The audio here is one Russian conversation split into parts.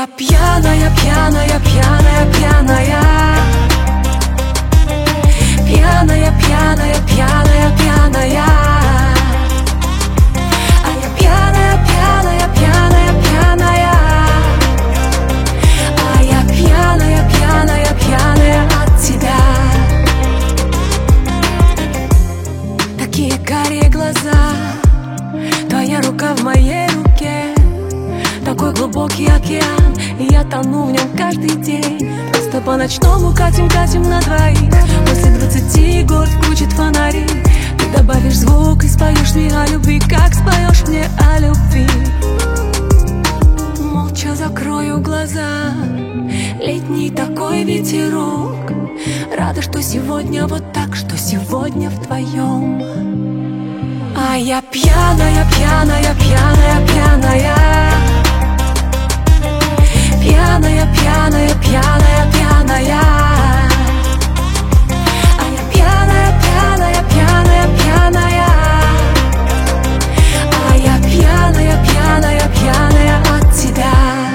я пьяная, пьяная, пьяная, пьяная. Пьяная, пьяная, пьяная, пьяная. А я пьяная, пьяная, пьяная, пьяная. А я пьяная, пьяная, пьяная от тебя. Такие карие глаза, твоя рука в моей руке. Такой глубокий океан, и я тону в нем каждый день. Просто по-ночному катим, катим на двоих. После 20 год включит фонари. Ты добавишь звук и споешь мне о любви, как споешь мне о любви. Молча закрою глаза, летний такой ветерок. Рада, что сегодня вот так, что сегодня вдвоем. А я пьяная, пьяная, пьяная, пьяная. Пьяная, пьяная, пьяная, пьяная. А я пьяная, пьяная, пьяная, пьяная. А я пьяная, пьяная, пьяная от тебя.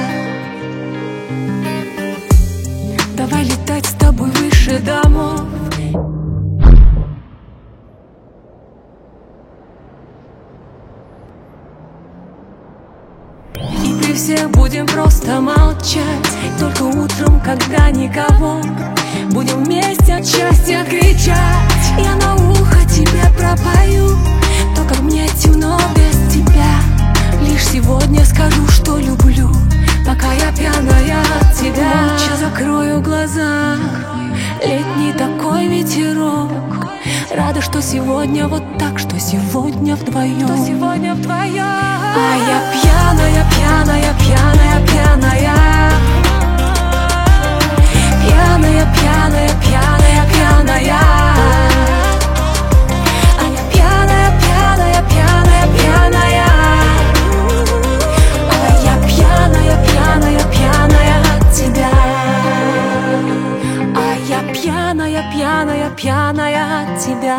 Давай летать с тобой выше домов. И всех будем просто молчать. Только утром, когда никого, будем вместе от счастья кричать. Я на ухо тебе пропою то, как мне темно без тебя. Лишь сегодня скажу, что люблю, пока я пьяная от тебя. Молча закрою глаза, летний такой ветерок. Рада, что сегодня вот так, что сегодня вдвоем. Что сегодня вдвоем. А я пьяная, пьяная, пьяная, пьяная. Пьяная, пьяная, пьяная, пьяная. А я пьяная, пьяная, пьяная, пьяная. А я пьяная, пьяная, пьяная от тебя. А я пьяная, пьяная, пьяная от тебя.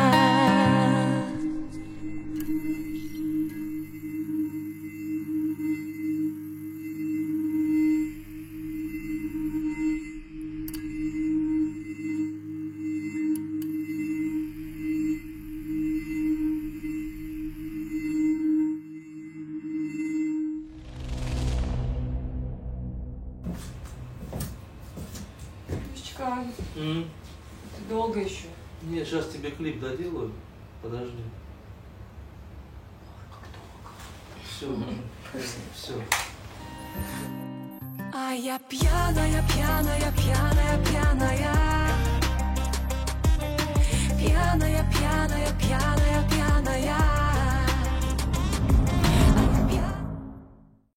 Ты долго еще? Нет, сейчас тебе клип доделаю. Подожди. Все, все. А я пьяная, пьяная, пьяная, пьяная. Пьяная, пьяная, пьяная.